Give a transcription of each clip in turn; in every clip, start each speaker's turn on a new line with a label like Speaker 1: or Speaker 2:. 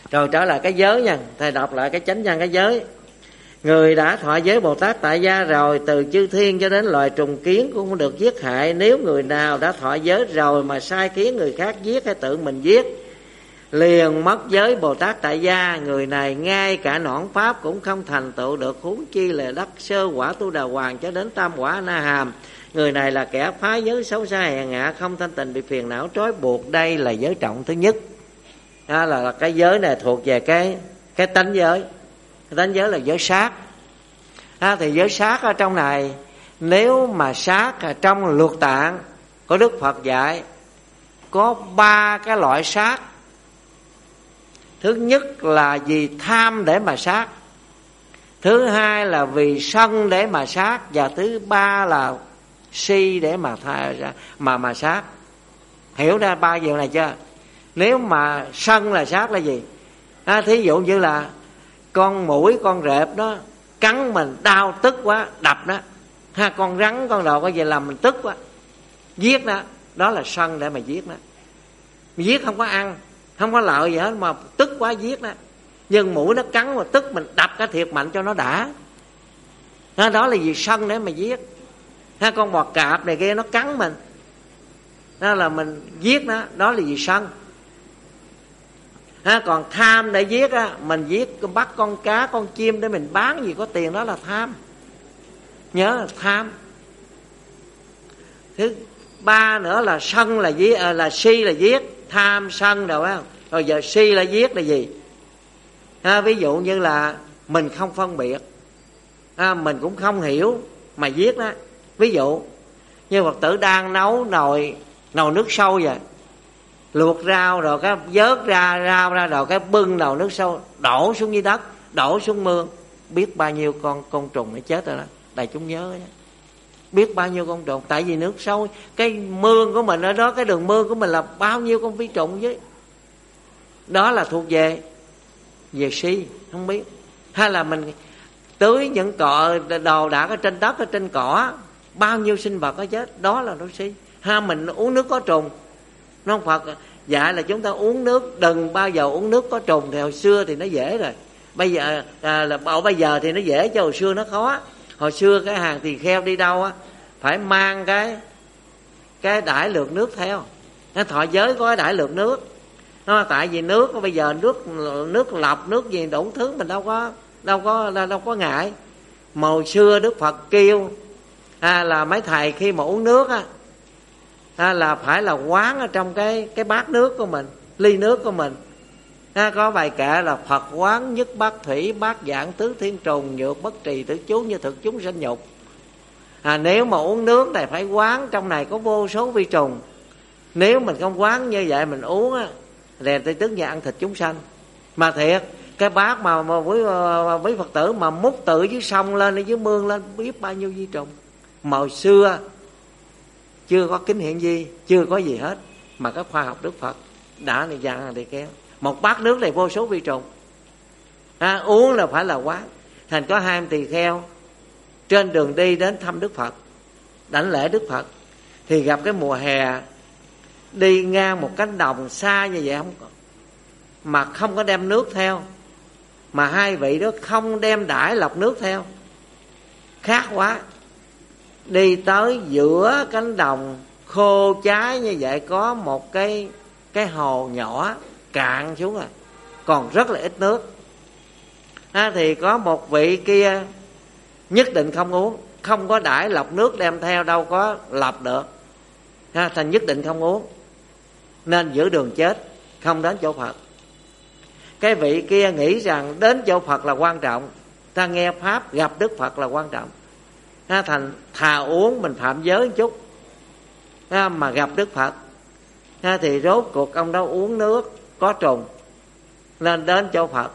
Speaker 1: Rồi trở lại cái giới nha, thầy đọc lại cái chánh văn cái giới. Người đã thọ giới Bồ Tát tại gia rồi, từ chư thiên cho đến loài trùng kiến cũng không được giết hại. Nếu người nào đã thọ giới rồi mà sai khiến người khác giết hay tự mình giết, liền mất giới Bồ Tát tại gia. Người này ngay cả nõn pháp cũng không thành tựu được, huống chi là đắc sơ quả Tu Đà Hoàng cho đến tam quả Na Hàm. Người này là kẻ phá giới xấu xa hèn hạ, không thanh tịnh, bị phiền não trói buộc. Đây là giới trọng thứ nhất. Là cái giới này thuộc về cái tánh giới. Cái tánh giới là giới sát. Thì giới sát ở trong này, nếu mà sát trong luật tạng của Đức Phật dạy có 3 cái loại sát. Thứ nhất là vì tham để mà sát, thứ hai là vì sân để mà sát, và thứ ba là si để mà sát. Hiểu ra 3 điều này chưa? Nếu mà sân là sát là gì? Thí dụ như là con muỗi, con rệp đó cắn mình đau tức quá, đập đó. Con rắn, con đồ có gì làm mình tức quá, giết nó. Đó là sân để mà giết nó. Giết không có ăn, không có lợi gì hết, mà tức quá giết nó. Nhưng mũi nó cắn mà tức, mình đập cái thiệt mạnh cho nó đã. Đó là vì sân để mà giết. Con bò cạp này kia nó cắn mình, đó là mình giết nó. Đó là vì sân. Còn tham để giết á, mình giết bắt con cá, con chim để mình bán gì có tiền, đó là tham. Nhớ là tham. Thứ ba nữa là sân là giết, là si là giết. Tham sân đâu phải không? Rồi giờ si là giết là gì? Ví dụ như là mình không phân biệt, mình cũng không hiểu mà giết đó. Ví dụ như Phật tử đang nấu nồi nước sôi vậy, luộc rau rồi cái vớt ra rau ra, rồi cái bưng nồi nước sôi đổ xuống dưới đất, đổ xuống mương, biết bao nhiêu con côn trùng nó chết rồi đó. Đại chúng nhớ đó. Biết bao nhiêu con trùng. Tại vì nước sôi, cái mương của mình ở đó, cái đường mương của mình là bao nhiêu con vi trùng với. Đó là thuộc về si, không biết. Hay là mình tưới những cọ đồ đạc ở trên đất, ở trên cỏ, bao nhiêu sinh vật có chết, đó là si. Mình uống nước có trùng. Nó Phật dạy là chúng ta uống nước đừng bao giờ uống nước có trùng. Thì hồi xưa thì nó dễ rồi, bây giờ bây giờ thì nó dễ, chứ hồi xưa nó khó. Hồi xưa cái hàng tỳ kheo đi đâu á, phải mang cái đãi lược nước theo. Nó thọ giới có cái đãi lược nước. Tại vì nước bây giờ nước lọc, nước gì đủ thứ mình đâu có ngại. Mà hồi xưa Đức Phật kêu là mấy thầy khi mà uống nước á, là phải là quán ở trong cái bát nước của mình, ly nước của mình. Có bài kệ là Phật quán nhất bát thủy, bát giảng tứ thiên trùng, nhược bất trì tử chú, như thực chúng sanh nhục. Nếu mà uống nước này phải quán trong này có vô số vi trùng. Nếu mình không quán như vậy mình uống á, thì tức như ăn thịt chúng sanh. Mà thiệt, cái bát mà với Phật tử mà múc tự dưới sông lên, dưới mương lên, biết bao nhiêu vi trùng. Mà hồi xưa chưa có kính hiển vi, chưa có gì hết, mà cái khoa học Đức Phật đã này dặn thì kéo. Một bát nước này vô số vi trùng. Uống là phải là quán. Thành có 2 tỳ kheo trên đường đi đến thăm Đức Phật, đảnh lễ Đức Phật, thì gặp cái mùa hè, đi ngang một cánh đồng xa như vậy mà không có đem nước theo, mà 2 vị đó không đem đãi lọc nước theo, khát quá. Đi tới giữa cánh đồng khô cháy như vậy, có một cái hồ nhỏ cạn xuống rồi, còn rất là ít nước. Thì có một vị kia nhất định không uống, không có đãi lọc nước đem theo, đâu có lọc được. Thành nhất định không uống, nên giữa đường chết, không đến chỗ Phật. Cái vị kia nghĩ rằng đến chỗ Phật là quan trọng, ta nghe Pháp gặp Đức Phật là quan trọng. Thành thà uống mình phạm giới một chút mà gặp Đức Phật. Thì rốt cuộc ông đó uống nước có trùng, nên đến chỗ Phật.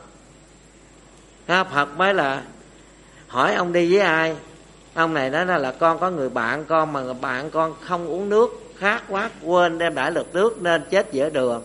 Speaker 1: Phật mới là hỏi ông đi với ai. Ông này nói là con có người bạn con, mà người bạn con không uống nước, khát quá quên đem đãi lược nước nên chết giữa đường.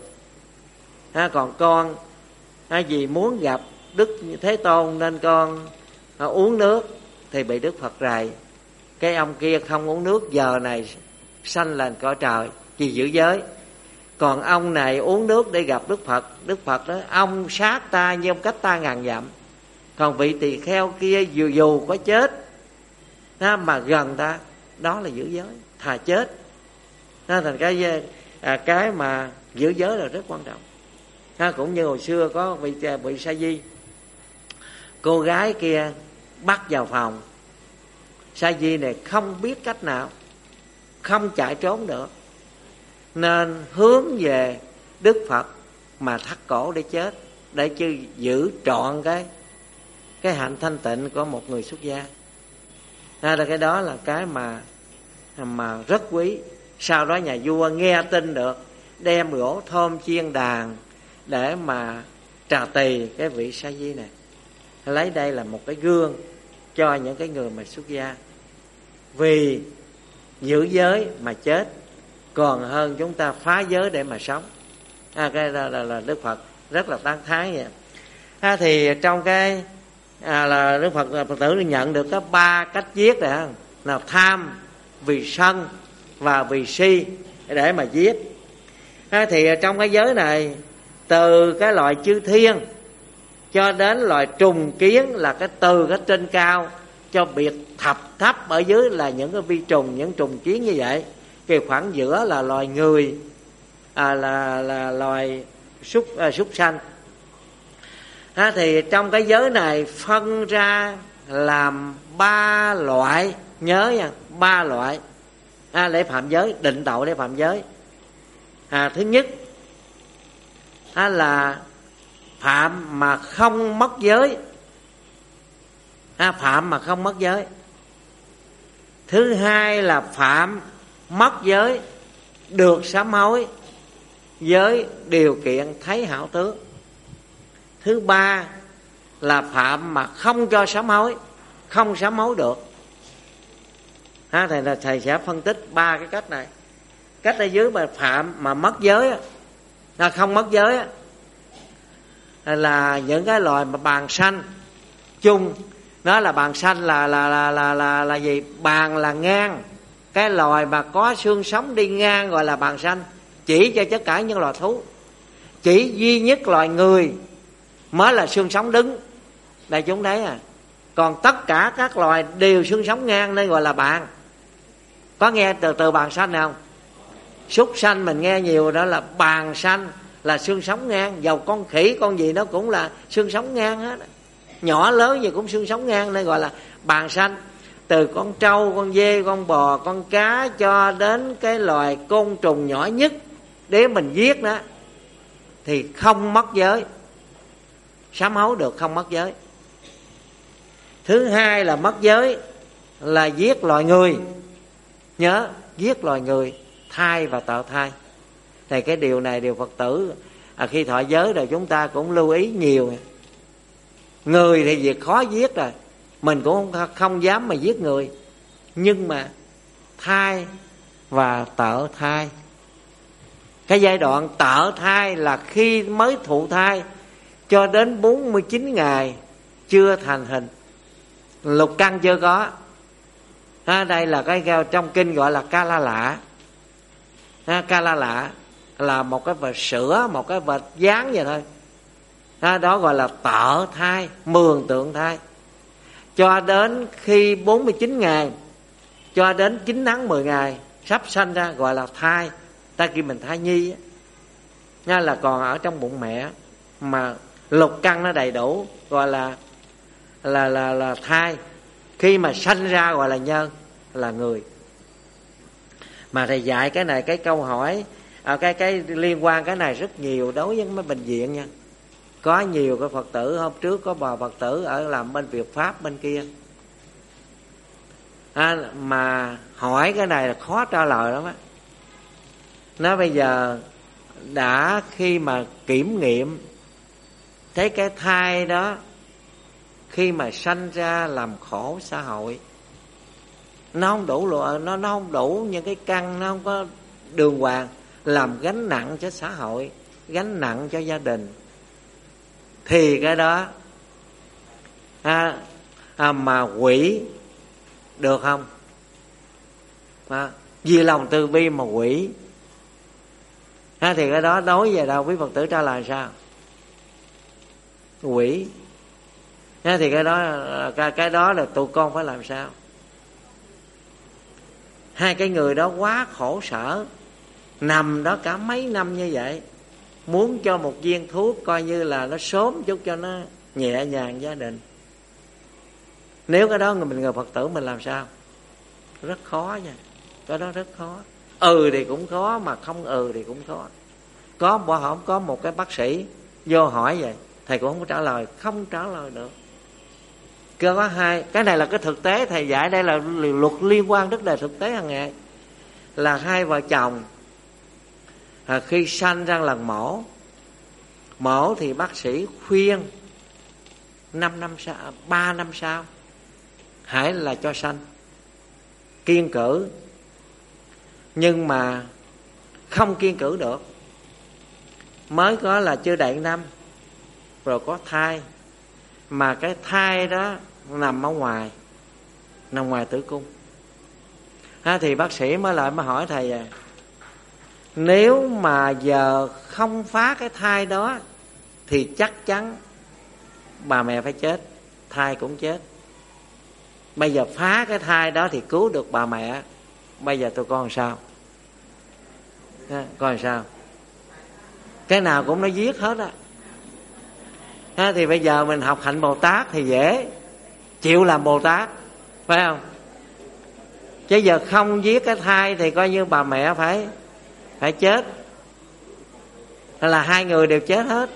Speaker 1: Còn con vì muốn gặp Đức Thế Tôn nên con uống nước, thì bị Đức Phật rầy. Cái ông kia không uống nước, giờ này sanh lên cõi trời, vì giữ giới. Còn ông này uống nước để gặp Đức Phật. Đức Phật nói ông sát ta như ông cách ta ngàn dặm. Còn vị tỳ kheo kia dù có chết mà gần ta, đó là giữ giới, thà chết. Thành cái mà giữ giới là rất quan trọng. Cũng như hồi xưa có vị Sa Di, cô gái kia bắt vào phòng. Sa Di này không biết cách nào, không chạy trốn được, nên hướng về Đức Phật mà thắt cổ để chết, để chứ giữ trọn cái hạnh thanh tịnh của một người xuất gia. Là cái đó là cái mà rất quý. Sau đó nhà vua nghe tin được, đem gỗ thơm chiên đàn để mà trà tỳ cái vị Sa Di này. Lấy đây là một cái gương cho những cái người mà xuất gia, vì giữ giới mà chết còn hơn chúng ta phá giới để mà sống. Cái đó là Đức Phật rất là tán thán vậy. Thì trong cái là Đức Phật tử nhận được có 3 cách giết này, nào tham, vì sân và vì si để mà giết. Thì trong cái giới này, từ cái loài chư thiên cho đến loài trùng kiến, là từ cái trên cao cho biệt thấp ở dưới là những cái vi trùng, những trùng kiến như vậy. Cái khoảng giữa là loài người, là loài súc sanh. Thì trong cái giới này phân ra làm 3 loại, nhớ nha, 3 loại để phạm giới, định tội để phạm giới. Thứ nhất là phạm mà không mất giới. Phạm mà không mất giới. Thứ hai là phạm mất giới được sám hối với điều kiện thấy hảo tướng. Thứ ba là phạm mà không cho sám hối, không sám hối được. Thầy sẽ phân tích 3 cái cách này. Cách ở dưới mà phạm mà mất giới, không mất giới là những cái loài mà bàn sanh chung. Đó là bàn sanh là gì? Bàn là ngang, cái loài mà có xương sống đi ngang gọi là bàn sanh, chỉ cho tất cả những loài thú. Chỉ duy nhất loài người mới là xương sống đứng, đại chúng thấy còn tất cả các loài đều xương sống ngang nên gọi là bàn. Có nghe từ bàn sanh không? Súc sanh mình nghe nhiều, đó là bàn sanh là xương sống ngang. Dầu con khỉ con gì nó cũng là xương sống ngang hết, nhỏ lớn gì cũng xương sống ngang nên gọi là bàn sanh. Từ con trâu, con dê, con bò, con cá cho đến cái loài côn trùng nhỏ nhất để mình giết đó thì không mất giới, sám hối được, không mất giới. Thứ hai là mất giới là giết loài người. Nhớ, giết loài người, thai và tạo thai. Thì cái điều này điều Phật tử khi thọ giới rồi chúng ta cũng lưu ý nhiều. Người thì việc khó giết rồi, mình cũng không dám mà giết người. Nhưng mà thai và tạo thai, cái giai đoạn tạo thai là khi mới thụ thai cho đến 49 ngày chưa thành hình, lục căn chưa có. Đây là cái trong kinh gọi là ca la lạ. Ca la lạ là một cái vệt sữa, một cái vệt dán vậy thôi. Đó gọi là tạo thai, mường tượng thai. Cho đến khi 49 ngày cho đến 9 tháng 10 ngày sắp sanh ra gọi là thai. Ta kêu mình thai nhi á, là còn ở trong bụng mẹ mà lục căn nó đầy đủ, gọi là thai. Khi mà sanh ra gọi là nhân, là người. Mà thầy dạy cái này, cái câu hỏi cái liên quan cái này rất nhiều đối với mấy bệnh viện nha. Có nhiều cái Phật tử, hôm trước có bà Phật tử ở làm bên Việt Pháp bên kia mà hỏi cái này là khó trả lời lắm á. Nó bây giờ đã khi mà kiểm nghiệm thấy cái thai đó khi mà sanh ra làm khổ xã hội, nó không đủ nó không đủ những cái căn, nó không có đường hoàng, làm gánh nặng cho xã hội, gánh nặng cho gia đình, thì cái đó mà quỷ được không? Vì lòng từ bi mà quỷ Thì cái đó đối về đâu quý Phật tử trả lời sao? Quỷ. Thì cái đó là tụi con phải làm sao? Hai cái người đó quá khổ sở, nằm đó cả mấy năm như vậy, muốn cho một viên thuốc coi như là nó sớm chút cho nó nhẹ nhàng gia đình. Nếu cái đó mình người Phật tử mình làm sao? Rất khó nha. Cái đó rất khó. Thì cũng khó, mà không thì cũng khó. Không có một cái bác sĩ vô hỏi vậy, thầy cũng không có trả lời, không trả lời được. Có hai, cái này là cái thực tế thầy dạy, đây là luật liên quan đến đời thực tế hàng ngày. Là hai vợ chồng khi sanh ra lần mổ thì bác sĩ khuyên 3 năm sau hãy là cho sanh, kiêng cữ. Nhưng mà không kiêng cữ được, mới có là chưa đầy năm rồi có thai, mà cái thai đó nằm ở ngoài, nằm ngoài tử cung. Thì bác sĩ mới hỏi thầy à, nếu mà giờ không phá cái thai đó thì chắc chắn bà mẹ phải chết, thai cũng chết. Bây giờ phá cái thai đó thì cứu được bà mẹ, bây giờ tụi con làm sao? Con làm sao? Cái nào cũng nó giết hết á. Thì bây giờ mình học hạnh Bồ Tát thì dễ, chịu làm Bồ Tát, phải không? Chứ giờ không giết cái thai thì coi như bà mẹ phải chết, là hai người đều chết hết.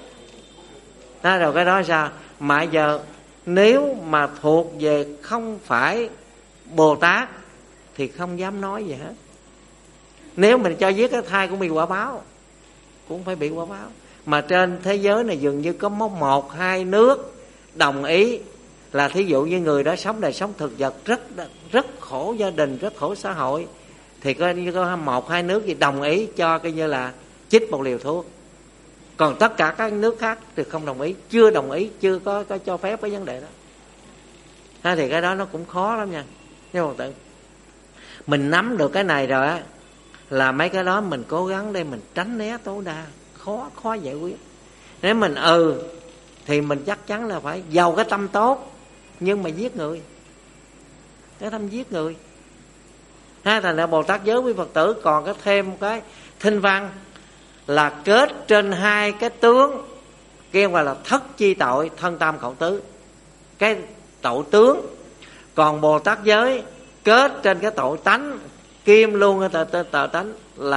Speaker 1: Rồi cái đó sao? Mà giờ nếu mà thuộc về không phải Bồ Tát thì không dám nói gì hết. Nếu mình cho giết cái thai cũng bị quả báo, cũng phải bị quả báo. Mà trên thế giới này dường như có 1-2 nước đồng ý, là thí dụ như người đó sống đời sống thực vật rất khổ gia đình, rất khổ xã hội, thì coi như có 1-2 nước gì đồng ý cho coi như là chích một liều thuốc. Còn tất cả các nước khác thì không đồng ý, chưa đồng ý, chưa có cho phép cái vấn đề đó. Thì cái đó nó cũng khó lắm nha. Nhưng mà mình nắm được cái này rồi á, là mấy cái đó mình cố gắng để mình tránh né tối đa. Khó giải quyết. Nếu mình thì mình chắc chắn là phải giàu cái tâm tốt, nhưng mà giết người, cái tâm giết người. Thành ra Bồ Tát giới với Phật tử còn có thêm một cái thinh văn là kết trên hai cái tướng, kêu gọi là thất chi tội, thân tam khẩu tứ, cái tội tướng. Còn Bồ Tát giới kết trên cái tội tánh, kim luôn cái tội tánh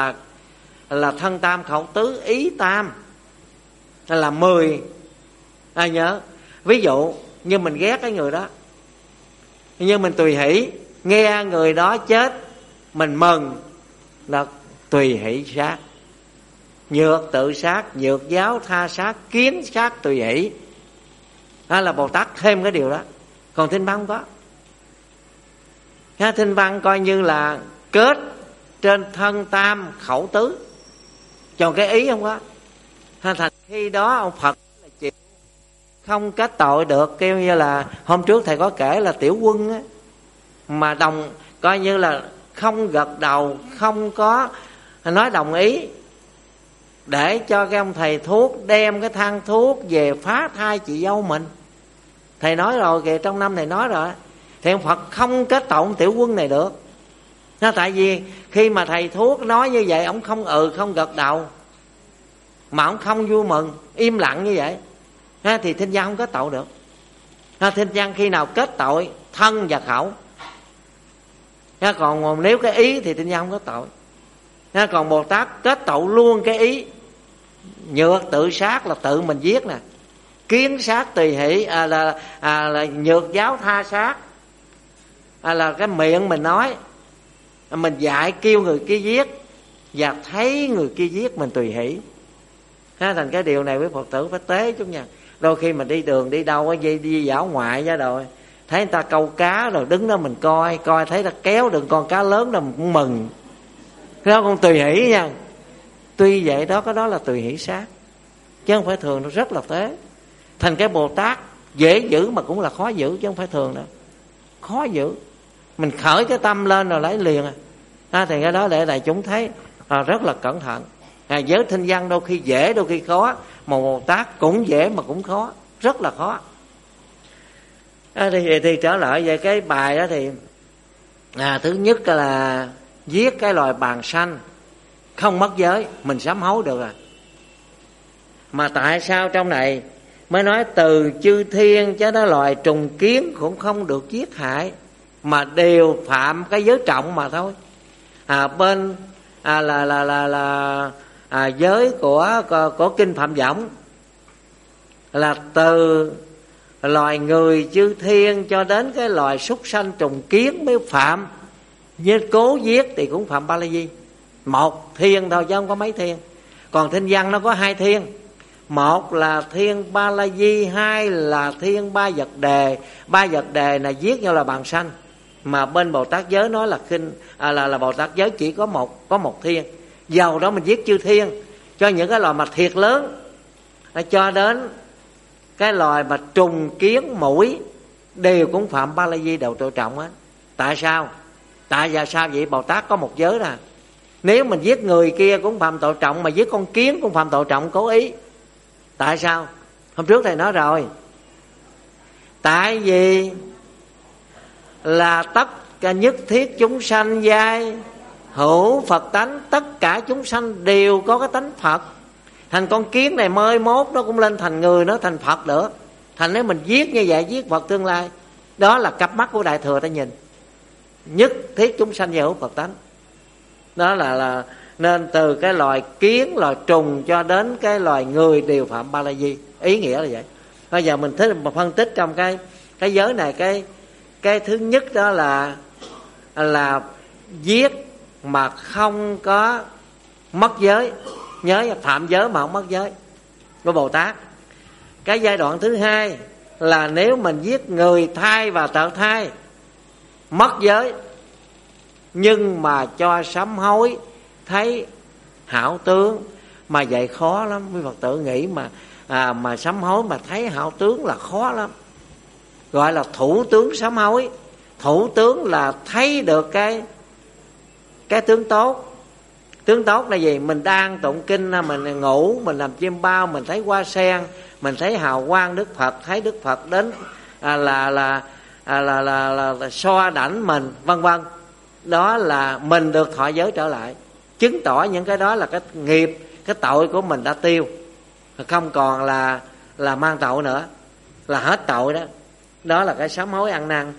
Speaker 1: là thân tam khẩu tứ ý tam, là 10. Nhớ, ví dụ như mình ghét cái người đó, nhưng mình tùy hỷ, nghe người đó chết mình mừng, là tùy hỷ sát. Nhược tự sát, nhược giáo tha sát, kiến sát tùy hỷ. Đó là Bồ Tát thêm cái điều đó. Còn thinh văn không có. Thinh văn coi như là kết trên thân tam khẩu tứ, còn cái ý không có. Thành khi đó ông Phật là chịu không kết tội được. Kêu như là hôm trước thầy có kể là Tiểu Quân á, mà coi như là không gật đầu, không có nói đồng ý, để cho cái ông thầy thuốc đem cái thang thuốc về phá thai chị dâu mình. Thầy nói rồi kìa, trong năm thầy nói rồi, thì ông Phật không kết tội Tiểu Quân này được. Tại vì khi mà thầy thuốc nói như vậy, ông không gật đầu, mà ông không vui mừng, im lặng như vậy, thì thinh văn không kết tội được. Thinh văn khi nào kết tội thân và khẩu. Còn nếu cái ý thì thinh văn không kết tội. Còn Bồ Tát kết tội luôn cái ý. Nhược tự sát là tự mình giết nè, kiến sát tùy hỷ là nhược giáo tha sát, là cái miệng mình nói, mình dạy kêu người kia giết, và thấy người kia giết mình tùy hỷ. Thành cái điều này với Phật tử phải tế chút nha. Đôi khi mình đi đường đi đâu đi dạo ngoại ra rồi, thấy người ta câu cá rồi đứng đó mình coi thấy ta kéo được con cá lớn rồi mình cũng mừng. Cái đó con tùy hỷ nha. Tuy vậy đó, cái đó là tùy hỷ sát, chứ không phải thường, nó rất là tế. Thành cái Bồ Tát dễ giữ mà cũng là khó giữ, chứ không phải thường đâu. Khó giữ. Mình khởi cái tâm lên rồi lấy liền. Thì cái đó để đại chúng thấy rất là cẩn thận. Giới thinh văn đôi khi dễ đôi khi khó, mà Bồ Tát cũng dễ mà cũng khó, rất là khó. Thì trở lại về cái bài đó thì thứ nhất là giết cái loài bàng sanh không mất giới, mình sám hối được à. Mà tại sao trong này mới nói từ chư thiên cho tới loài trùng kiến cũng không được giết hại, mà đều phạm cái giới trọng mà thôi. Bên giới của kinh Phạm Võng là từ loài người chư thiên cho đến cái loài súc sanh trùng kiến mới phạm. Như cố giết thì cũng phạm Ba La Di, một thiên thôi chứ không có mấy thiên. Còn thinh văn nó có hai thiên, một là thiên Ba La Di, hai là thiên Ba Vật Đề. Ba Vật Đề là giết nhau là bàng sanh, mà bên Bồ Tát giới nói là là Bồ Tát giới chỉ có một thiên. Dầu đó mình giết chư thiên, cho những cái loài mà thiệt lớn, cho đến cái loài mà trùng kiến mũi đều cũng phạm Ba La Di đầu tội trọng á. Tại sao? Tại sao vậy? Bồ Tát có một giới nè. Nếu mình giết người kia cũng phạm tội trọng, mà giết con kiến cũng phạm tội trọng cố ý. Tại sao? Hôm trước thầy nói rồi. Tại vì là tất cả nhất thiết chúng sanh giai hữu Phật tánh, tất cả chúng sanh đều có cái tánh Phật. Thành con kiến này mới mốt nó cũng lên thành người, nó thành Phật nữa. Thành nếu mình giết như vậy, giết Phật tương lai, đó là cặp mắt của Đại Thừa ta nhìn. Nhất thiết chúng sanh giai hữu Phật tánh. Đó là nên từ cái loài kiến, loài trùng cho đến cái loài người đều phạm Ba La Di. Ý nghĩa là vậy. Bây giờ mình phân tích trong cái giới này, cái thứ nhất đó là giết mà không có mất giới, nhớ phạm giới mà không mất giới của Bồ Tát. Cái giai đoạn thứ hai là nếu mình giết người thai và tự thai, mất giới, nhưng mà cho sám hối thấy hảo tướng. Mà vậy khó lắm, quý Phật tử nghĩ mà sám hối mà thấy hảo tướng là khó lắm. Gọi là thủ tướng sám hối. Thủ tướng là thấy được cái tướng tốt. Tướng tốt là gì? Mình đang tụng kinh, mình ngủ, mình làm chiêm bao, mình thấy hoa sen, mình thấy hào quang Đức Phật, thấy Đức Phật đến là so đảnh mình, vân vân. Đó là mình được thọ giới trở lại, chứng tỏ những cái đó là cái nghiệp, cái tội của mình đã tiêu, không còn là mang tội nữa, là hết tội đó. Đó là cái sám hối ăn năn,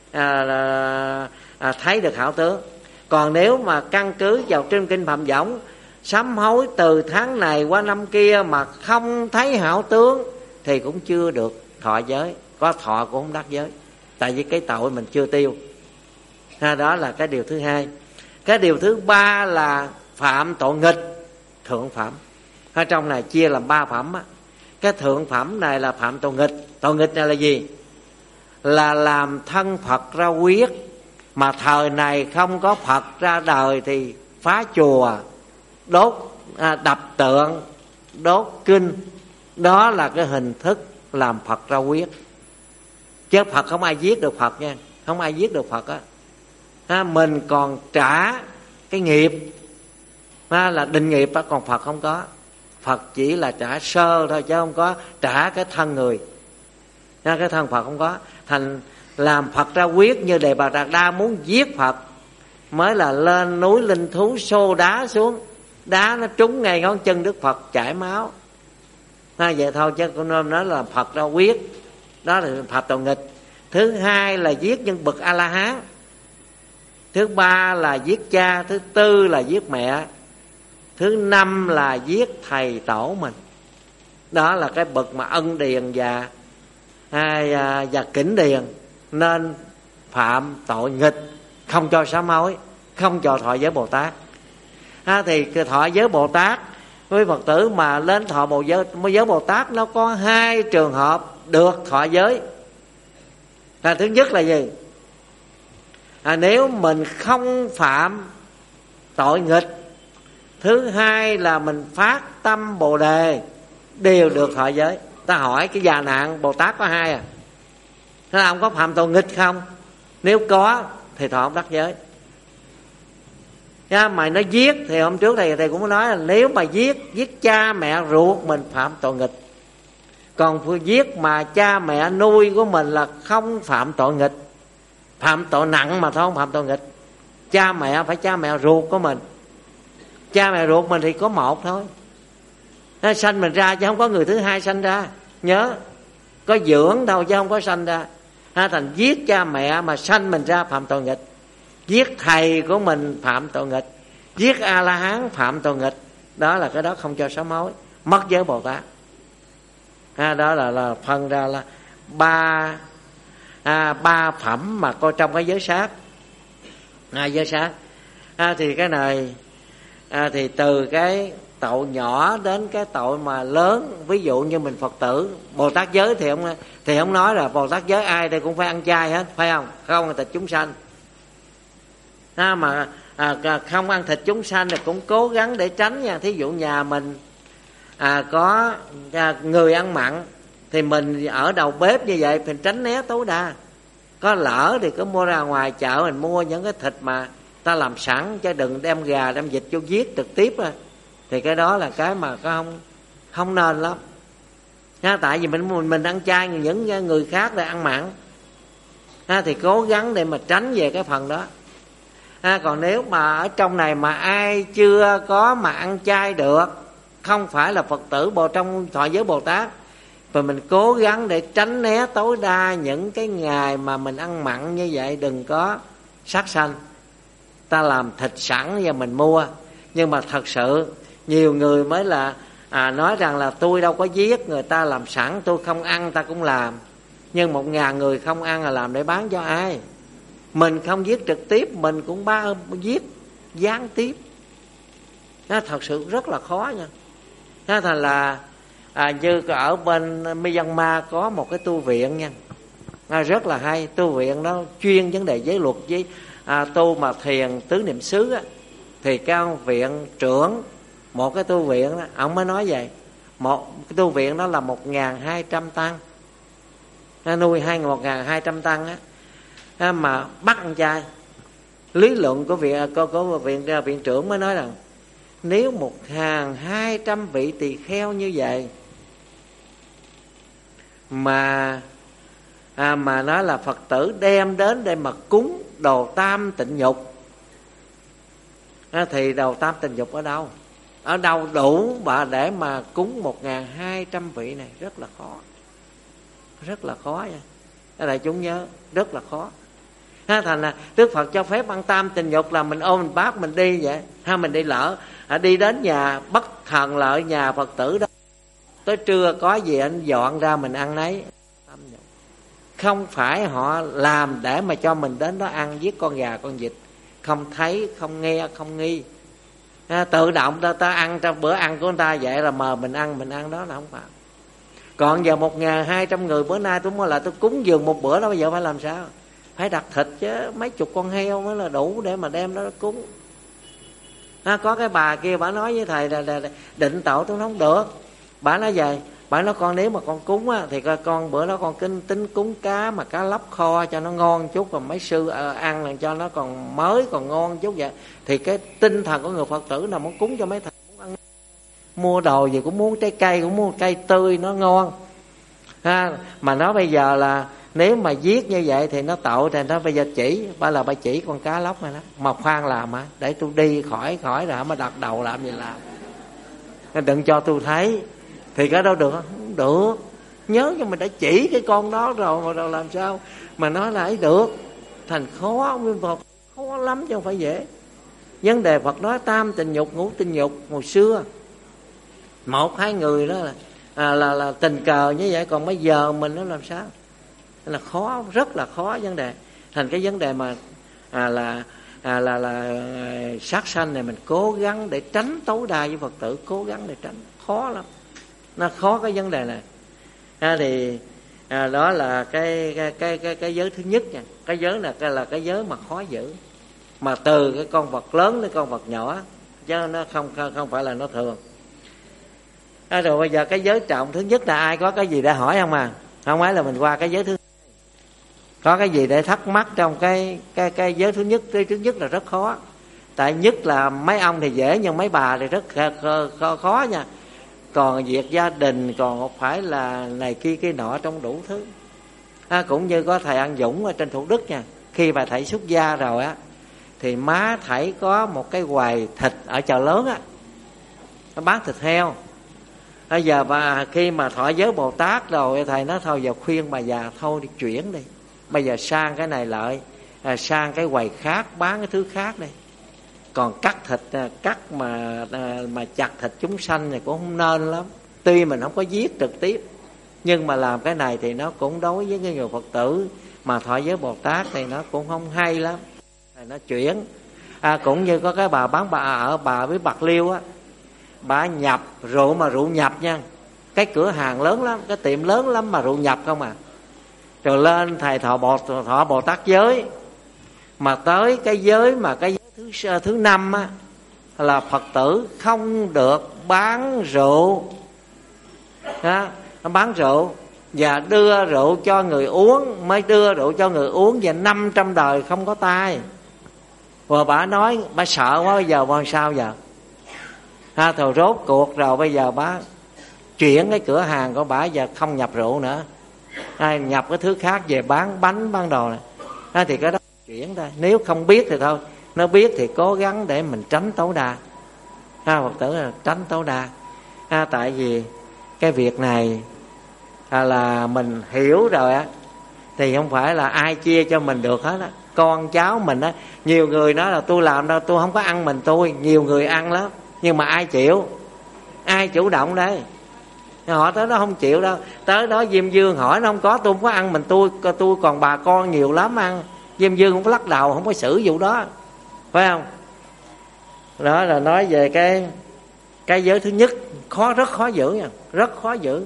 Speaker 1: thấy được hảo tướng. Còn nếu mà căn cứ vào trên kinh Phạm Võng, sám hối từ tháng này qua năm kia mà không thấy hảo tướng thì cũng chưa được thọ giới, có thọ cũng không đắc giới, tại vì cái tội mình chưa tiêu. Đó là cái điều thứ hai. Cái điều thứ ba là phạm tội nghịch, thượng phẩm. Ở trong này chia làm 3 phẩm á. Cái thượng phẩm này là phạm tội nghịch. Tội nghịch này là gì? Là làm thân Phật ra quyết, mà thời này không có Phật ra đời thì phá chùa, đốt đập tượng, đốt kinh. Đó là cái hình thức làm Phật ra quyết. Chứ Phật không ai giết được Phật nha, không ai giết được Phật á. Mình còn trả cái nghiệp là định nghiệp á, còn Phật không có. Phật chỉ là trả sơ thôi chứ không có trả cái thân người. Cái thân Phật không có. Thành làm Phật ra quyết, như Đề Bà Đạt Đa muốn giết Phật mới là lên núi linh thú xô đá xuống, đá nó trúng ngay ngón chân Đức Phật chảy máu. Vậy thôi chứ con nói là Phật ra quyết. Đó là phạm tội nghịch. Thứ hai là giết nhân bậc A-la-hán. Thứ ba là giết cha. Thứ tư là giết mẹ. Thứ năm là giết thầy tổ mình. Đó là cái bậc mà ân điền và kỉnh điền nên phạm tội nghịch, không cho sám hối, không cho thọ giới Bồ Tát. Thì thọ giới Bồ Tát, với Phật tử mà lên thọ giới Bồ Tát, nó có 2 trường hợp được thọ giới. Thứ nhất là gì? Nếu mình không phạm tội nghịch. Thứ hai là mình phát tâm Bồ Đề, đều được thọ giới. Ta hỏi cái già nạn Bồ Tát có 2 à? Thế là ông có phạm tội nghịch không? Nếu có thì thọ không đắc giới. Mà nó giết thì hôm trước thầy cũng nói là nếu mà giết cha mẹ ruột mình phạm tội nghịch. Còn giết mà cha mẹ nuôi của mình là không phạm tội nghịch, phạm tội nặng mà thôi, không phạm tội nghịch. Cha mẹ phải cha mẹ ruột của mình. Cha mẹ ruột mình thì có một thôi, nó sanh mình ra chứ không có người thứ hai sanh ra. Nhớ, có dưỡng đâu chứ không có sanh ra. Thành giết cha mẹ mà sanh mình ra phạm tội nghịch. Giết thầy của mình phạm tội nghịch. Giết A-la-hán phạm tội nghịch. Đó là cái đó không cho sám hối, mất giới Bồ Tát. Đó là phân ra là ba phẩm mà coi trong cái giới sát. Giới sát thì cái này thì từ cái tội nhỏ đến cái tội mà lớn. Ví dụ như mình Phật tử Bồ Tát giới thì không nói là Bồ Tát giới ai thì cũng phải ăn chay hết, phải không? Không ăn thịt chúng sanh. Mà không ăn thịt chúng sanh thì cũng cố gắng để tránh nha. Thí dụ nhà mình có người ăn mặn thì mình ở đầu bếp như vậy mình tránh né tối đa. Có lỡ thì cứ mua ra ngoài chợ, mình mua những cái thịt mà ta làm sẵn, chứ đừng đem gà đem vịt vô giết trực tiếp. Thì cái đó là cái mà không nên lắm. Tại vì mình ăn chay, những người khác để ăn mặn thì cố gắng để mà tránh về cái phần đó. Còn nếu mà ở trong này mà ai chưa có mà ăn chay được, không phải là Phật tử trong thọ giới Bồ Tát, và mình cố gắng để tránh né tối đa những cái ngày mà mình ăn mặn như vậy. Đừng có sát sanh, ta làm thịt sẵn và mình mua. Nhưng mà thật sự nhiều người mới là nói rằng là tôi đâu có giết, người ta làm sẵn, tôi không ăn ta cũng làm. Nhưng 1.000 người không ăn là làm để bán cho ai? Mình không giết trực tiếp, mình cũng giết gián tiếp. Nó thật sự rất là khó nha. Nó thành là như ở bên Myanmar có một cái tu viện nha, rất là hay. Tu viện đó chuyên vấn đề giới luật với tu mà thiền tứ niệm xứ á. Thì cái ông viện trưởng một cái tu viện đó, ông mới nói vậy. Một cái tu viện đó là 1.200 tăng, nuôi 1.200 tăng á, mà bắt ăn chay. Lý luận của viện trưởng mới nói rằng nếu 1.200 vị tỳ kheo như vậy mà nói là Phật tử đem đến đây mà cúng đồ tam tịnh nhục, thì đồ tam tịnh nhục ở đâu đủ để mà cúng 1.200 vị này? Rất là khó, rất là khó nha. Các đại chúng nhớ, rất là khó. Thành là Đức Phật cho phép ăn tam tình dục là mình ôm mình bát mình đi vậy. Mình đi lỡ đi đến nhà bất thần lợi nhà Phật tử đó, tới trưa có gì anh dọn ra mình ăn nấy. Không phải họ làm để mà cho mình đến đó ăn, giết con gà con vịt, không thấy, không nghe, không nghi. Tự động ta ăn trong bữa ăn của người ta vậy là mời mình ăn đó là không phải. Còn giờ 1.200 người bữa nay tôi nói là tôi cúng dường một bữa đó, bây giờ phải làm sao? Phải đặt thịt chứ, mấy chục con heo mới là đủ để mà đem đó cúng. Có cái bà kia bà nói với thầy là định tội tôi không được. Bà nói vậy, bà nói con nếu mà con cúng á, thì con bữa đó con tính cúng cá mà cá lóc kho cho nó ngon chút, còn mấy sư ăn là cho nó còn mới còn ngon chút vậy. Thì cái tinh thần của người Phật tử nào muốn cúng cho mấy thầy, muốn ăn mua đồ gì cũng muốn trái cây, cũng muốn cây tươi nó ngon. Mà nó bây giờ là nếu mà giết như vậy thì nó tội, thì nó bây giờ bà chỉ con cá lóc này đó mà khoan làm để tôi đi khỏi rồi mà đặt đầu làm gì làm, đừng cho tôi thấy. Thì cái đó được không? Được. Nhớ cho mình đã chỉ cái con đó rồi mà làm sao mà nói là ấy được. Thành khó, khó lắm chứ không phải dễ. Vấn đề Phật nói tam tình dục, ngũ tình dục hồi xưa 1-2 người đó là tình cờ như vậy, còn bây giờ mình nó làm sao? Là khó, rất là khó vấn đề. Thành cái vấn đề mà là sát sanh này mình cố gắng để tránh tối đa với Phật tử, cố gắng để tránh, khó lắm. Nó khó cái vấn đề này. Thì đó là cái giới thứ nhất nha. Cái giới này là cái giới mà khó giữ, mà từ cái con vật lớn đến con vật nhỏ, chứ nó không phải là nó thường. Rồi bây giờ cái giới trọng thứ nhất là ai có cái gì để hỏi không à? Không phải là mình qua cái giới thứ hai. Có cái gì để thắc mắc trong cái giới thứ nhất? Cái thứ nhất là rất khó. Tại nhất là mấy ông thì dễ, nhưng mấy bà thì rất khó nha. Còn việc gia đình còn phải là này kia kia nọ trong đủ thứ. Cũng như có thầy An Dũng ở trên Thủ Đức nha. Khi bà thầy xuất gia rồi á, thì má thầy có một cái quầy thịt ở chợ lớn á, nó bán thịt heo. Bây giờ bà khi mà thọ giới Bồ Tát rồi, thầy nói thôi giờ khuyên bà già thôi đi chuyển đi, bây giờ sang cái này lại, sang cái quầy khác bán cái thứ khác đi. Còn cắt thịt, cắt mà chặt thịt chúng sanh thì cũng không nên lắm. Tuy mình không có giết trực tiếp, nhưng mà làm cái này thì nó cũng đối với cái người Phật tử mà thọ giới Bồ Tát thì nó cũng không hay lắm. Nó chuyển. Cũng như có cái bà bán ở bà với Bạc Liêu á, bà nhập rượu mà rượu nhập nha, cái cửa hàng lớn lắm, cái tiệm lớn lắm mà rượu nhập không à. Rồi lên thầy thọ Bồ Tát giới, mà tới cái giới mà cái giới thứ 5 á, là Phật tử không được bán rượu đó, bán rượu và đưa rượu cho người uống, mới đưa rượu cho người uống và 500 đời không có tai. Và bà nói bà sợ quá, bây giờ bà sao giờ? Thôi rốt cuộc rồi bây giờ bà chuyển cái cửa hàng của bà giờ không nhập rượu nữa, nhập cái thứ khác về bán bánh bán đồ này. Thì cái đó chuyển ra. Nếu không biết thì thôi, nó biết thì cố gắng để mình tránh tối đa. Phật tử là tránh tối đa. Tại vì cái việc này là mình hiểu rồi á, thì không phải là ai chia cho mình được hết á. Con cháu mình á, nhiều người nói là tôi làm đâu, tôi không có ăn mình tôi. Nhiều người ăn lắm, nhưng mà ai chịu? Ai chủ động đấy? Họ tới đó không chịu đâu. Tới đó Diêm Dương hỏi nó không có, tôi không có ăn mình tôi còn bà con nhiều lắm ăn. Diêm Dương cũng có lắc đầu, không có xử vụ đó, phải không? Đó là nói về cái giới thứ nhất, rất khó giữ nha, rất khó giữ.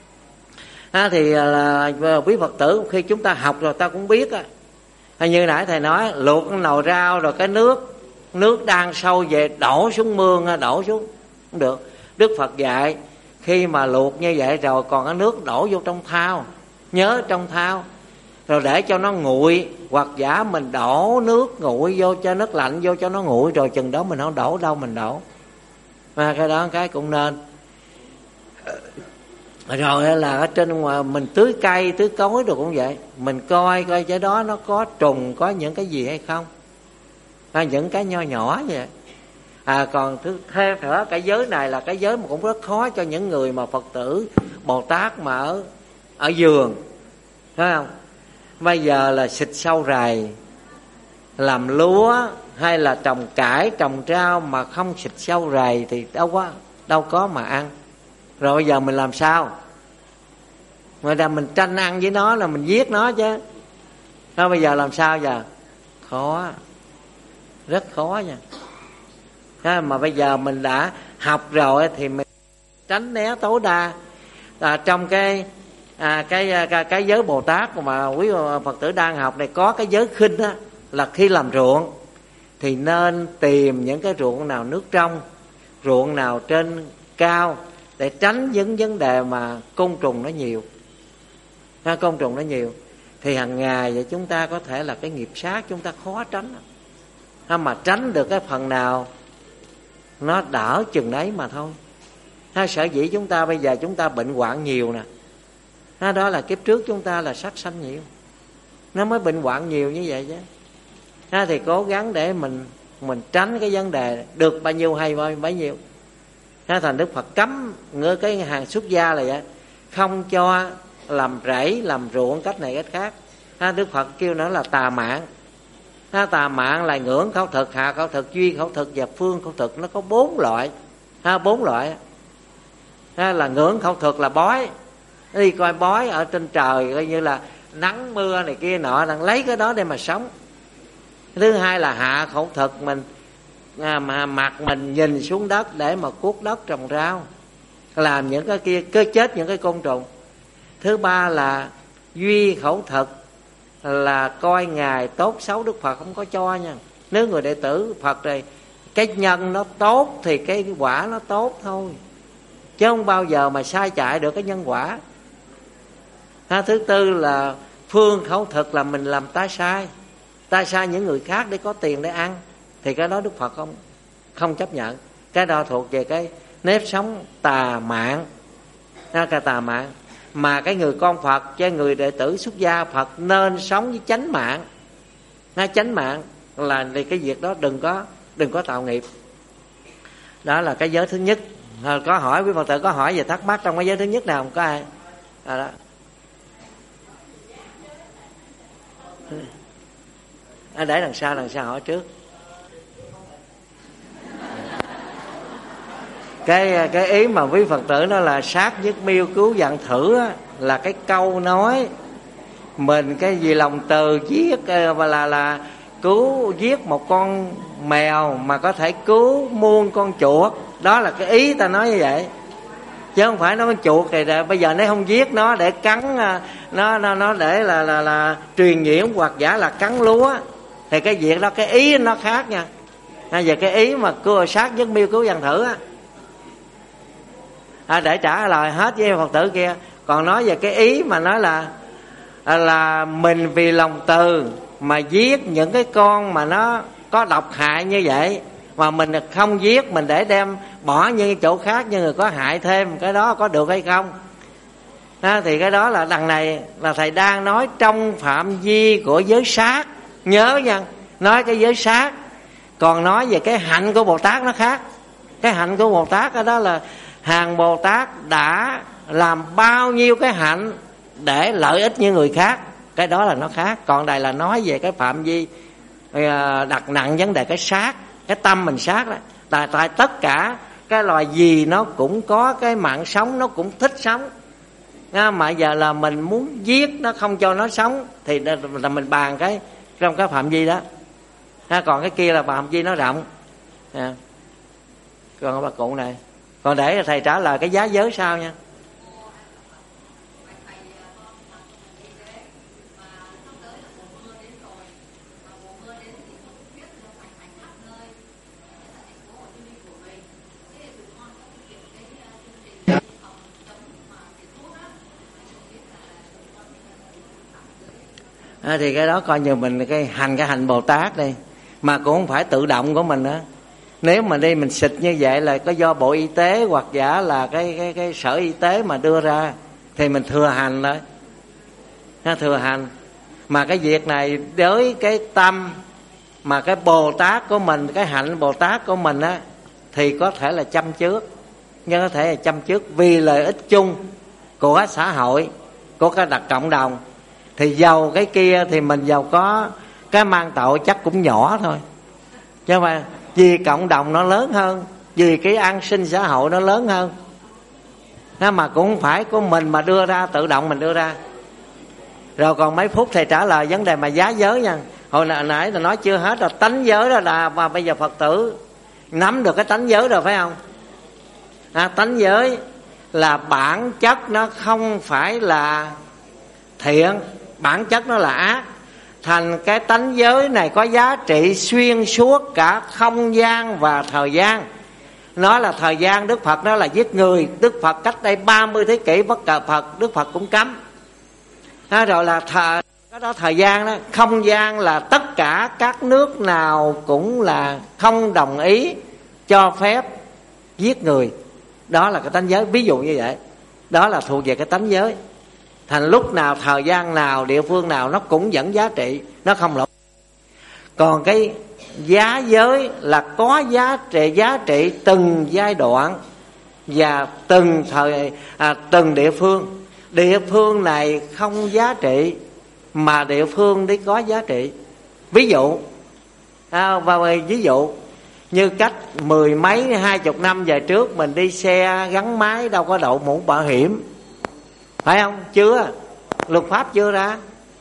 Speaker 1: Thì là quý Phật tử khi chúng ta học rồi ta cũng biết á. Như nãy thầy nói, luộc cái nồi rau rồi cái nước đang sâu về đổ xuống mương, đổ xuống không được. Đức Phật dạy khi mà luộc như vậy rồi còn cái nước đổ vô trong thau, nhớ trong thau, rồi để cho nó nguội, hoặc giả mình đổ nước nguội vô cho nước lạnh vô cho nó nguội, rồi chừng đó mình không đổ đâu mình đổ. Cái đó cái cũng nên. Rồi là ở trên ngoài mình tưới cây tưới cối rồi cũng vậy, mình coi cái đó nó có trùng, có những cái gì hay không, những cái nho nhỏ vậy. Còn thêm nữa, cái giới này là cái giới mà cũng rất khó cho những người mà Phật tử Bồ Tát mà ở vườn, phải không? Bây giờ là xịt sâu rầy, làm lúa hay là trồng cải trồng rau mà không xịt sâu rầy thì đâu có mà ăn. Rồi bây giờ mình làm sao? Ngoài ra mình tranh ăn với nó là mình giết nó chứ. Bây giờ làm sao giờ? Khó, rất khó nha. Mà bây giờ mình đã học rồi thì mình tránh né tối đa. Trong cái giới Bồ Tát mà quý Phật tử đang học này, có cái giới khinh á, là khi làm ruộng thì nên tìm những cái ruộng nào nước trong, ruộng nào trên cao, để tránh những vấn đề mà côn trùng nó nhiều. Côn trùng nó nhiều thì hàng ngày vậy chúng ta có thể là cái nghiệp sát chúng ta khó tránh. Mà tránh được cái phần nào nó đỡ chừng đấy mà thôi. Sở dĩ chúng ta bây giờ chúng ta bệnh hoạn nhiều nè, đó là kiếp trước chúng ta là sát sanh nhiều, nó mới bệnh hoạn nhiều như vậy chứ. Thì cố gắng để mình tránh cái vấn đề, được bao nhiêu hay bấy nhiêu. Thành Đức Phật cấm ngỡ cái hàng xuất gia là vậy, không cho làm rẫy làm ruộng cách này cách khác. Đức Phật kêu nó là tà mạng. Tà mạng là ngưỡng khẩu thực, hạ khẩu thực, duy khẩu thực và phương khẩu thực. Nó có 4 loại. 4 loại là ngưỡng khẩu thực là bói, đi coi bói ở trên trời, coi như là nắng mưa này kia nọ, đang lấy cái đó để mà sống. Thứ hai là hạ khẩu thực, mình mà mặt mình nhìn xuống đất để mà cuốc đất trồng rau, làm những cái kia cơ chết những cái côn trùng. Thứ ba là duy khẩu thực, là coi ngài tốt xấu Đức Phật không có cho nha. Nếu người đệ tử Phật này cái nhân nó tốt thì cái quả nó tốt thôi, chứ không bao giờ mà sai chạy được cái nhân quả. Thứ tư là phương khẩu thực, là mình làm tai sai những người khác để có tiền để ăn. thì cái đó Đức Phật không chấp nhận. Cái đó thuộc về cái nếp sống tà mạn, cái tà mạn. Mà cái người con Phật, cái người đệ tử xuất gia Phật nên sống với chánh mạng. Chánh mạng là thì cái việc đó đừng có tạo nghiệp. Đó là cái giới thứ nhất. Có hỏi quý Phật tử có hỏi về thắc mắc trong cái giới thứ nhất nào không? Có ai? Đó. Để đằng sau hỏi trước. Cái ý mà quý Phật tử nó là sát nhất miêu cứu giận thử á, là cái câu nói mình cái gì lòng từ giết và là cứu giết một con mèo mà có thể cứu muôn con chuột. Đó là cái ý ta nói như vậy, chứ không phải nó con chuột thì bây giờ nó không giết nó để cắn nó để là truyền nhiễm, hoặc giả là cắn lúa, thì cái việc đó cái ý nó khác nha. Về cái ý mà cưa sát nhất miêu cứu giận thử á, để trả lời hết với Phật tử kia. Còn nói về cái ý mà nói là mình vì lòng từ mà giết những cái con mà nó có độc hại như vậy, mà mình không giết, mình để đem bỏ như chỗ khác như người có hại thêm, cái đó có được hay không? Thì cái đó là đằng này là thầy đang nói trong phạm vi của giới sát, nhớ nha, nói cái giới sát. Còn nói về cái hạnh của Bồ Tát nó khác. Cái hạnh của Bồ Tát đó là hàng Bồ Tát đã làm bao nhiêu cái hạnh để lợi ích như người khác, cái đó là nó khác. Còn đây là nói về cái phạm vi đặt nặng vấn đề cái sát, cái tâm mình sát đó. Tại tất cả cái loài gì nó cũng có cái mạng sống, nó cũng thích sống. Mà giờ là mình muốn giết nó, không cho nó sống, thì là mình bàn cái trong cái phạm vi đó. Còn cái kia là phạm vi nó rộng. Còn bà cụ này, còn để thầy trả lời cái giá giới sau nha. Thì cái đó coi như mình cái hành Bồ Tát đi, mà cũng không phải tự động của mình đó. Nếu mà đi mình xịt như vậy là có do Bộ Y tế hoặc giả là cái Sở Y tế mà đưa ra, thì mình thừa hành thôi. Thừa hành. Mà cái việc này với cái tâm mà cái Bồ Tát của mình, cái hạnh Bồ Tát của mình á, thì có thể là chăm trước, nhưng có thể là chăm trước vì lợi ích chung của xã hội, của cái đặc cộng đồng. Thì giàu cái kia thì mình giàu có cái mang tội chắc cũng nhỏ thôi, chứ mà vì cộng đồng nó lớn hơn, vì cái an sinh xã hội nó lớn hơn. Mà cũng không phải của mình mà đưa ra, tự động mình đưa ra. Rồi còn mấy phút thầy trả lời vấn đề mà giá giới nha. Hồi nãy là nói chưa hết rồi, tánh giới đó là, mà bây giờ Phật tử nắm được cái tánh giới rồi phải không? Tánh giới là bản chất nó không phải là thiện, bản chất nó là ác. Thành cái tánh giới này có giá trị xuyên suốt cả không gian và thời gian. Nó là thời gian, Đức Phật nó là giết người. Đức Phật cách đây 30 thế kỷ bất cờ Phật, Đức Phật cũng cấm. Rồi là cái đó thời gian đó. Không gian là tất cả các nước nào cũng là không đồng ý cho phép giết người. Đó là cái tánh giới, ví dụ như vậy. Đó là thuộc về cái tánh giới. Thành lúc nào, thời gian nào, địa phương nào nó cũng vẫn giá trị, nó không lộn. Còn cái giá giới là có giá trị từng giai đoạn và từng địa phương. Địa phương này không giá trị mà địa phương đấy có giá trị. Ví dụ ví dụ như cách 10 mấy 20 năm về trước mình đi xe gắn máy đâu có đội mũ bảo hiểm, phải không? Chưa, luật pháp chưa ra.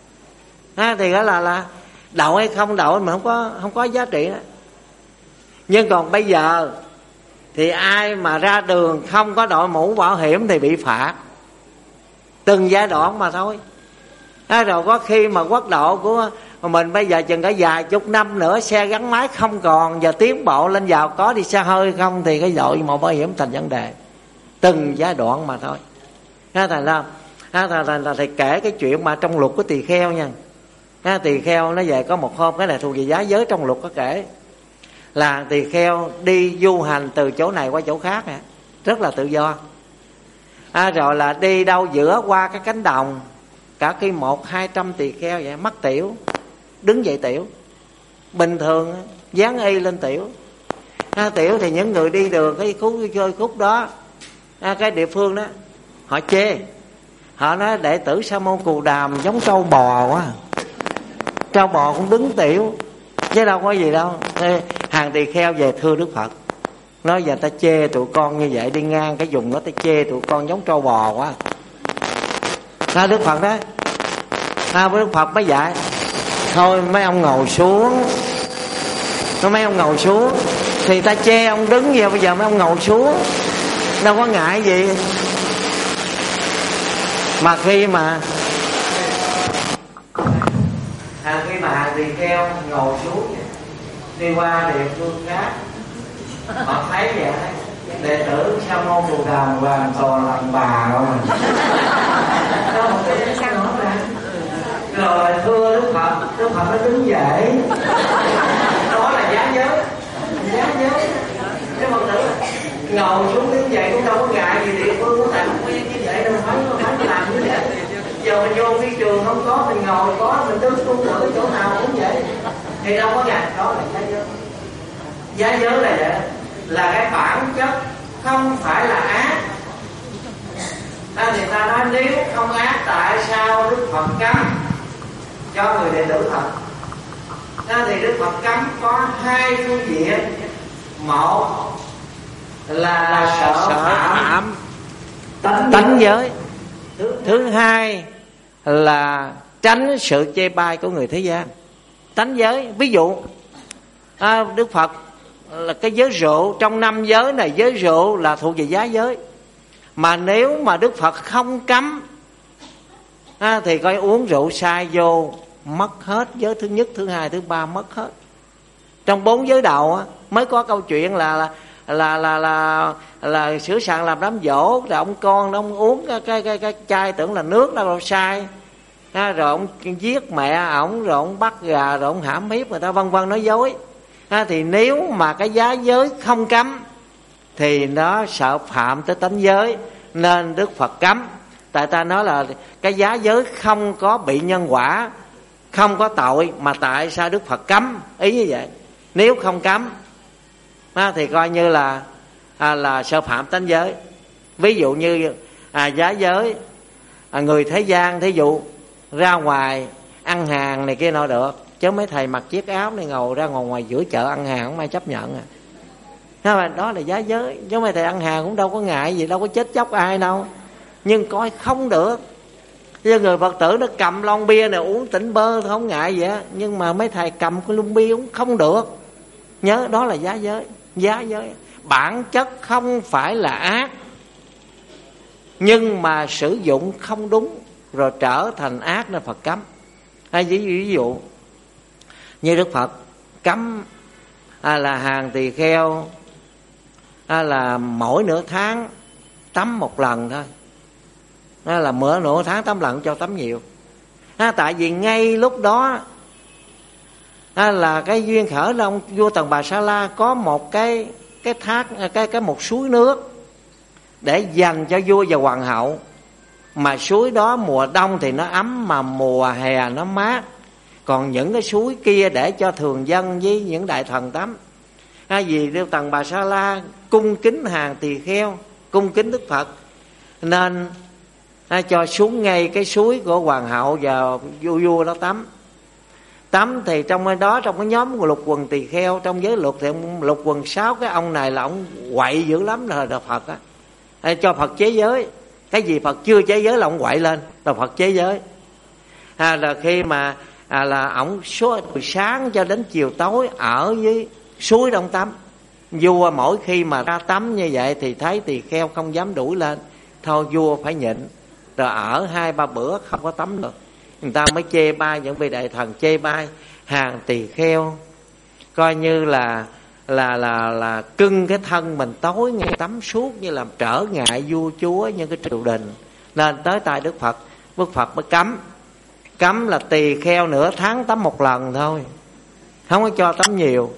Speaker 1: Thì đó là đậu hay không đậu mà không có giá trị đó. Nhưng còn bây giờ thì ai mà ra đường không có đội mũ bảo hiểm thì bị phạt. Từng giai đoạn mà thôi. Rồi có khi mà quốc độ của mình bây giờ chừng cả vài chục năm nữa xe gắn máy không còn, giờ tiến bộ lên vào có đi xe hơi không thì cái đội mũ bảo hiểm thành vấn đề. Từng giai đoạn mà thôi. Thành ra thầy kể cái chuyện mà trong luật của tỳ kheo nha. Tỳ kheo nó về có một hôm, cái này thuộc về giá giới trong luật có kể. là hàng tỳ kheo đi du hành từ chỗ này qua chỗ khác nè, rất là tự do. Rồi là đi đâu giữa qua cái cánh đồng, cả khi 100-200 tỳ kheo vậy mắc tiểu, đứng dậy tiểu bình thường, dán y lên tiểu. Tiểu thì những người đi đường cái khúc đó, cái địa phương đó họ chê, họ nói đệ tử Sa môn Cù Đàm giống trâu bò quá, trâu bò cũng đứng tiểu chứ đâu có gì đâu. Hàng tỳ kheo về thưa Đức Phật, nói giờ ta chê tụi con như vậy, đi ngang cái vùng đó ta chê tụi con giống trâu bò quá. Đức Phật đó, Đức Phật mới dạy thôi mấy ông ngồi xuống. Mấy ông ngồi xuống thì ta chê ông đứng vậy, bây giờ mấy ông ngồi xuống đâu có ngại gì. Mà khi mà hàng tỳ kheo ngồi xuống đi qua địa phương khác, họ thấy vậy, đệ tử Sa môn Cù Đàm hoàn toàn làm bà không à. Rồi thưa Đức Phật nó đứng dậy, đó là giá giới. Cái Phật tử ngồi xuống đứng dậy cũng đâu có ngại gì, địa phương của thầy không quen như vậy đâu, phải làm như vậy. Giờ mình vô phi trường không có, mình ngồi có, mình đứng cung tử chỗ nào cũng vậy thì đâu có ngại. Đó là giá giới. Giá giới là vậy, là cái bản chất không phải là ác. Thì ta nói nếu không ác tại sao Đức Phật cấm cho người đệ tử Phật? Thì Đức Phật cấm có hai phương diện. Một là sợ phạm tánh giới, thứ hai là tránh sự chê bai của người thế gian. Tánh giới, ví dụ Đức Phật là cái giới rượu, trong 5 giới này giới rượu là thuộc về giá giới. Mà nếu mà Đức Phật không cấm thì coi uống rượu sai vô mất hết giới thứ nhất, thứ hai, thứ ba mất hết. Trong 4 giới đầu mới có câu chuyện là sửa soạn làm đám giỗ, rồi ông con ông uống cái chai tưởng là nước đâu sai, rồi ông giết mẹ ổng, rồi ông bắt gà, rồi ông hãm hiếp người ta, vân vân, nói dối. Thì nếu mà cái giá giới không cấm thì nó sợ phạm tới tánh giới, nên Đức Phật cấm. Tại ta nói là cái giá giới không có bị nhân quả, không có tội, mà tại sao Đức Phật cấm? Ý như vậy. Nếu không cấm thì coi như là sợ phạm tánh giới. Ví dụ như giá giới, người thế gian thí dụ ra ngoài ăn hàng này kia nọ được, chứ mấy thầy mặc chiếc áo này ngồi ra ngoài giữa chợ ăn hàng không ai chấp nhận đó là giá giới. Chứ mấy thầy ăn hàng cũng đâu có ngại gì, đâu có chết chóc ai đâu, nhưng coi không được. Chứ người Phật tử nó cầm lon bia này uống tỉnh bơ không ngại vậy á, nhưng mà mấy thầy cầm cái lon bia uống không được. Nhớ đó là giá giới. Giá giới bản chất không phải là ác, nhưng mà sử dụng không đúng rồi trở thành ác nên Phật cấm. Hay ví dụ như Đức Phật cấm là hàng tỳ kheo là mỗi nửa tháng tắm một lần thôi, là nửa tháng tắm lần cho tắm nhiều. Tại vì ngay lúc đó là cái duyên khởi là ông vua Tần Bà Sa La có một cái thác, một suối nước để dành cho vua và hoàng hậu. Mà suối đó mùa đông thì nó ấm, mà mùa hè nó mát. Còn những cái suối kia để cho thường dân với những đại thần tắm. Vì Đức Tần Bà Sa La cung kính hàng tỳ kheo, cung kính Đức Phật, nên cho xuống ngay cái suối của hoàng hậu và vua đó tắm. Tắm thì trong đó, trong cái nhóm của Lục Quần tỳ kheo, trong giới luật thì Lục Quần 6 cái ông này là ông quậy dữ lắm, là Đạo Phật cho Phật chế giới. Cái gì Phật chưa chế giới là ông quậy lên, là Phật chế giới. Là khi mà là ổng từ sáng cho đến chiều tối ở dưới suối đông tắm. Vua mỗi khi mà ra tắm như vậy thì thấy tỳ kheo không dám đuổi lên, thôi vua phải nhịn, rồi ở 2-3 bữa không có tắm được. Người ta mới chê bai, những vị đại thần chê bai hàng tỳ kheo, coi như là cưng cái thân mình tối ngày tắm suốt, như làm trở ngại vua chúa như cái triều đình. Nên tới tại Đức Phật mới cấm là tỳ kheo nửa tháng tắm một lần thôi, không có cho tắm nhiều.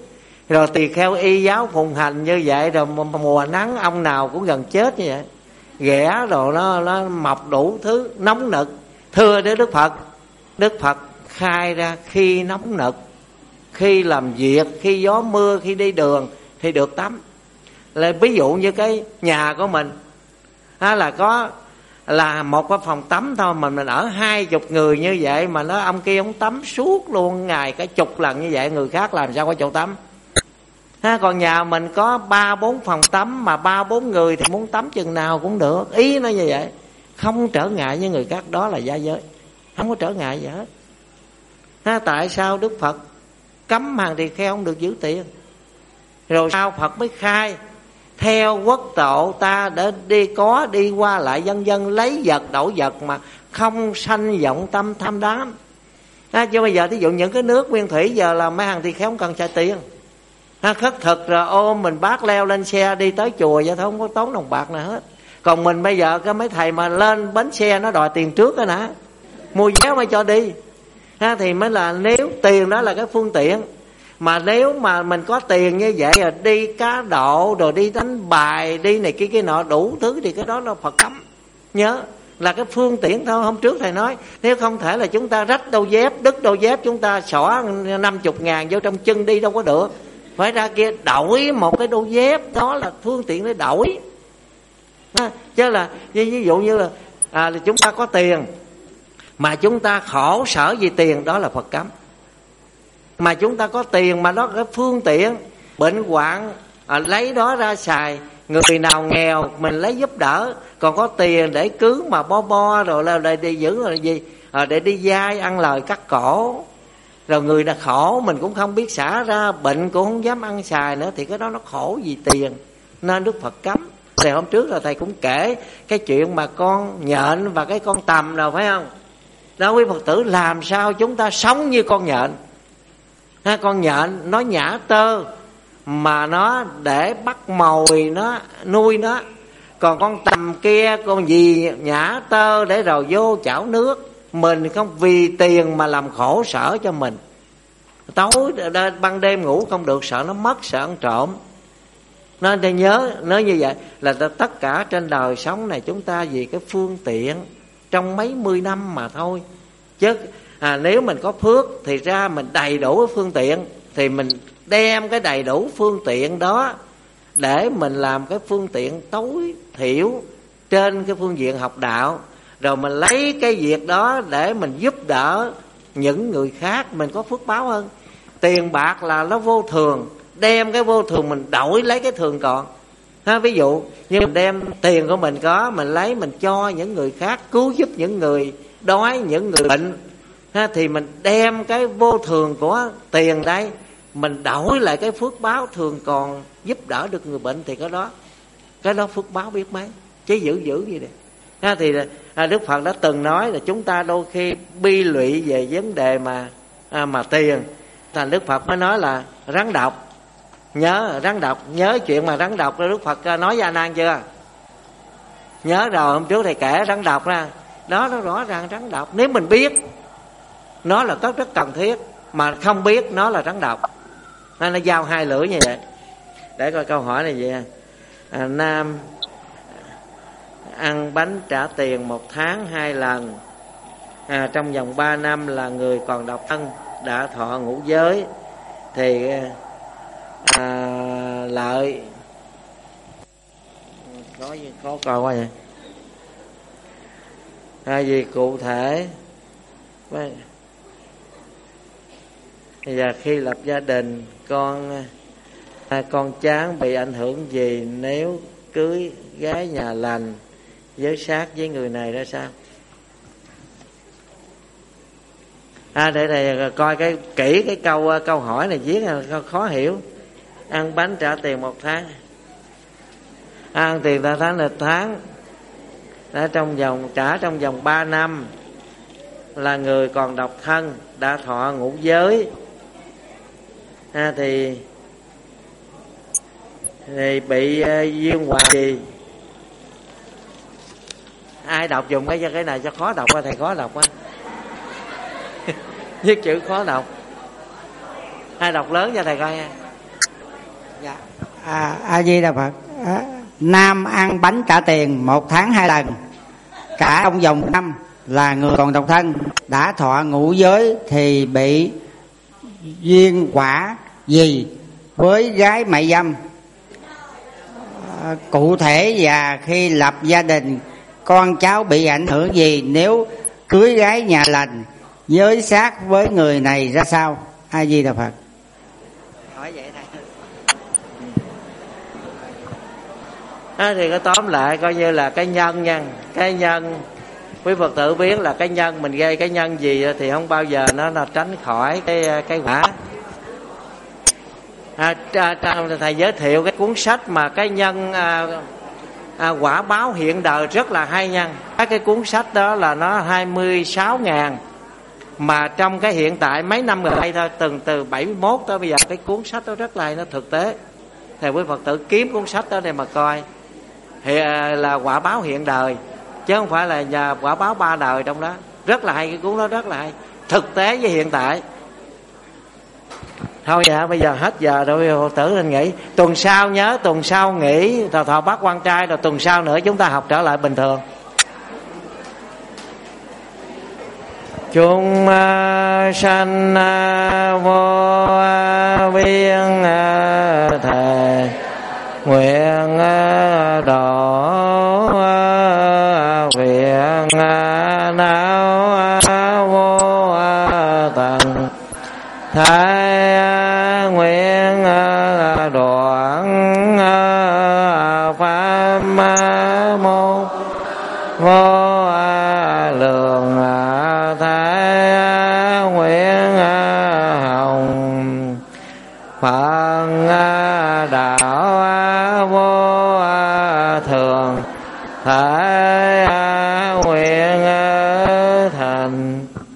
Speaker 1: Rồi tỳ kheo y giáo phụng hành như vậy, rồi mùa nắng ông nào cũng gần chết như vậy. Ghẻ rồi nó mọc đủ thứ nóng nực. Thưa đến Đức Phật, Đức Phật khai ra khi nóng nực, khi làm việc, khi gió mưa, khi đi đường thì được tắm. Là ví dụ như cái nhà của mình là có là một cái phòng tắm thôi, mà mình ở 20 người như vậy, mà nó ông kia ông tắm suốt luôn ngày cả chục lần như vậy, người khác làm sao có chỗ tắm. Còn nhà mình có 3-4 phòng tắm, mà 3-4 người thì muốn tắm chừng nào cũng được. Ý nó như vậy, không trở ngại với người khác, đó là gia giới, không có trở ngại gì hết. Tại sao Đức Phật cấm hàng tỳ kheo không được giữ tiền? Rồi sao Phật mới khai theo quốc độ ta để đi qua lại dân dân, lấy vật đổi vật mà không sanh vọng tâm tham đắm. Chứ bây giờ thí dụ những cái nước nguyên thủy giờ là mấy hàng tỳ kheo không cần trả tiền. Khất thực rồi ôm mình bác leo lên xe đi tới chùa vậy thôi, không có tốn đồng bạc nào hết. Còn mình bây giờ cái mấy thầy mà lên bến xe nó đòi tiền trước đó nè, mua vé mới cho đi. Thì mới là nếu tiền đó là cái phương tiện. Mà nếu mà mình có tiền như vậy rồi đi cá độ, rồi đi đánh bài, đi này kia nọ đủ thứ, thì cái đó là Phật cấm. Nhớ là cái phương tiện thôi. Hôm trước thầy nói nếu không thể là chúng ta rách đôi dép, đứt đôi dép, chúng ta xỏ 50.000 vô trong chân đi đâu có được, phải ra kia đổi một cái đôi dép, đó là phương tiện để đổi. Chứ là ví dụ như là chúng ta có tiền mà chúng ta khổ sở vì tiền, đó là Phật cấm. Mà chúng ta có tiền mà đó cái phương tiện bệnh hoạn lấy đó ra xài, người nào nghèo mình lấy giúp đỡ. Còn có tiền để cứ mà bo rồi là để đi giữ là gì, để đi vay ăn lời cắt cổ, rồi người đã khổ mình cũng không biết xả ra, bệnh cũng không dám ăn xài nữa, thì cái đó nó khổ vì tiền, nên Đức Phật cấm. Thì hôm trước là thầy cũng kể cái chuyện mà con nhện và cái con tằm rồi, phải không? Đó, quý Phật tử làm sao chúng ta sống như con nhện. Con nhện nó nhả tơ mà nó để bắt mồi nó nuôi nó. Còn con tằm kia con gì nhả tơ để rồi vô chảo nước. Mình không vì tiền mà làm khổ sở cho mình. Tối ban đêm ngủ không được, sợ nó mất, sợ ăn trộm. Nên để nhớ nói như vậy là tất cả trên đời sống này chúng ta vì cái phương tiện trong mấy mươi năm mà thôi. Chứ nếu mình có phước thì ra mình đầy đủ phương tiện, thì mình đem cái đầy đủ phương tiện đó để mình làm cái phương tiện tối thiểu trên cái phương diện học đạo. Rồi mình lấy cái việc đó để mình giúp đỡ những người khác, mình có phước báo hơn. Tiền bạc là nó vô thường, đem cái vô thường mình đổi lấy cái thường còn. Ví dụ như mình đem tiền của mình có, mình lấy mình cho những người khác, cứu giúp những người đói, những người bệnh, thì mình đem cái vô thường của tiền đây mình đổi lại cái phước báo thường còn, giúp đỡ được người bệnh, thì cái đó phước báo biết mấy, chứ giữ gì đây. Thì Đức Phật đã từng nói là chúng ta đôi khi bi lụy về vấn đề mà tiền, thành Đức Phật mới nói là rắn độc. Nhớ rắn độc, nhớ chuyện mà rắn độc Đức Phật nói với A Nan chưa? Nhớ rồi, hôm trước thầy kể rắn độc ra. Đó nó rõ ràng rắn độc. Nếu mình biết nó là rất cần thiết, mà không biết nó là rắn độc, nó giao hai lưỡi như vậy. Để coi câu hỏi này vậy. Nam ăn bánh trả tiền 1 tháng 2 lần, trong vòng 3 năm là người còn độc thân, đã thọ ngũ giới, thì lợi khó coi quá vậy. Gì cụ thể bây giờ khi lập gia đình, con chán bị ảnh hưởng gì nếu cưới gái nhà lành, giới sát với người này ra sao? Để thầy coi kỹ cái câu hỏi này viết là khó hiểu. Ăn bánh trả tiền 1 tháng, ăn tiền ta tháng là tháng, đã trả trong vòng 3 năm, là người còn độc thân, đã thọ ngũ giới, thì bị duyên hoài gì? Ai đọc dùng cái này cho khó đọc quá, thầy khó đọc quá. Viết chữ khó đọc. Ai đọc lớn cho thầy coi nha.
Speaker 2: Dạ. A Di Đà Phật. Nam ăn bánh trả tiền 1 tháng 2 lần, cả trong vòng năm là người còn độc thân, đã thọ ngũ giới thì bị duyên quả gì với gái mại dâm? Cụ thể và khi lập gia đình con cháu bị ảnh hưởng gì nếu cưới gái nhà lành, giới sát với người này ra sao? A Di Đà Phật.
Speaker 1: Hỏi vậy thôi. Thì có tóm lại coi như là cái nhân nha, cái nhân quý Phật tử biết là cái nhân mình gây cái nhân gì thì không bao giờ nó là tránh khỏi cái quả. Thầy giới thiệu cái cuốn sách mà cái nhân quả báo hiện đời rất là hay nha. Cái cuốn sách đó là nó 26.000, mà trong cái hiện tại mấy năm gần đây thôi, từ 71 tới bây giờ, cái cuốn sách đó rất là hay, nó thực tế. Thầy quý Phật tử kiếm cuốn sách đó để mà coi. Thì là quả báo hiện đời chứ không phải là nhà quả báo 3 đời trong đó. Rất là hay, cái cuốn đó rất là hay, thực tế với hiện tại. Thôi dạ, bây giờ hết giờ rồi, Phật tử nên nghỉ. Tuần sau nhớ, tuần sau nghỉ thọ bát quan trai, rồi tuần sau nữa chúng ta học trở lại bình thường. Chúng sanh vô biên thề nguyện độ viện não vô tận thái nguyện đoạn pháp môn vô lượng thái nguyện hồng Phật đạo vô thường thái nguyện thành.